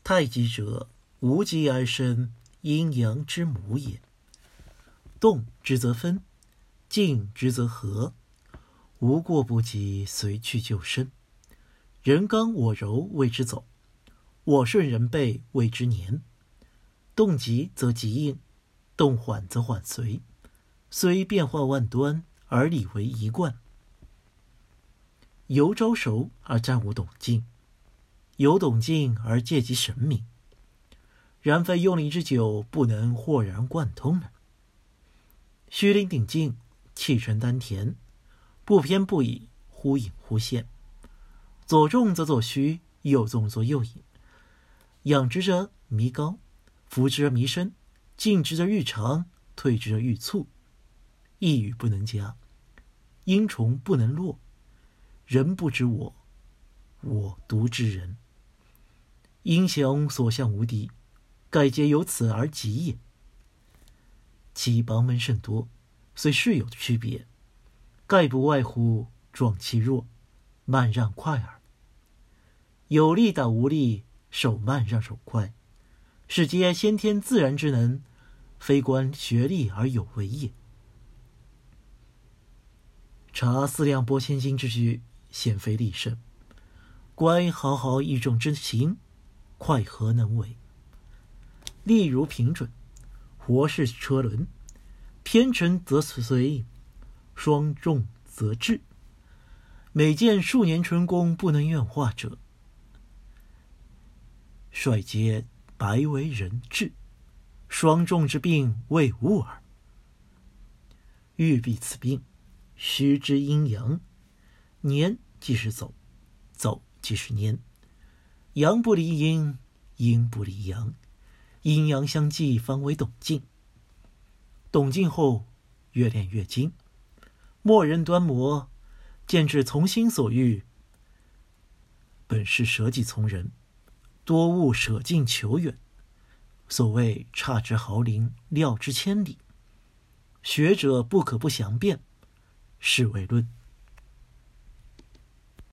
太极者，无极而生，阴阳之母也。动之则分，静之则和。无过不及，随去就生。人刚我柔谓之走，我顺人背谓之年。动急则急应，动缓则缓随。虽变化万端，而理为一贯。由招熟而战无懂劲，由懂劲而戒其神明。然非用力之久，不能豁然贯通了。虚灵顶劲，气沉丹田，不偏不倚，忽隐忽现。左重则左虚，右纵则右隐。仰之则弥高，扶之而弥深，进之则愈长，退之则愈促。一语不能加，阴虫不能落。人不知我，我独知人。英雄所向无敌，盖皆由此而极也。其邦门甚多，虽是有区别，盖不外乎壮欺弱，慢让快耳。有力打无力，手慢让手快，是皆先天自然之能，非观学力而有为也。察四两拨千斤之举，显非力胜；观毫毫一众之情，快何能为？力如平准，活是车轮，偏沉则随，双重则至。每见数年春宫不能愿化者，率皆白为人质。双重之病未悟耳。欲避此病，须知阴阳。年即是走，走即是年。阳不离阴，阴不离阳，阴阳相济，方为懂劲。懂劲后，越练越精。莫人端磨，见至从心所欲。本是舍己从人，多误舍近求远。所谓差之毫厘，料之千里。学者不可不详辨，是为论。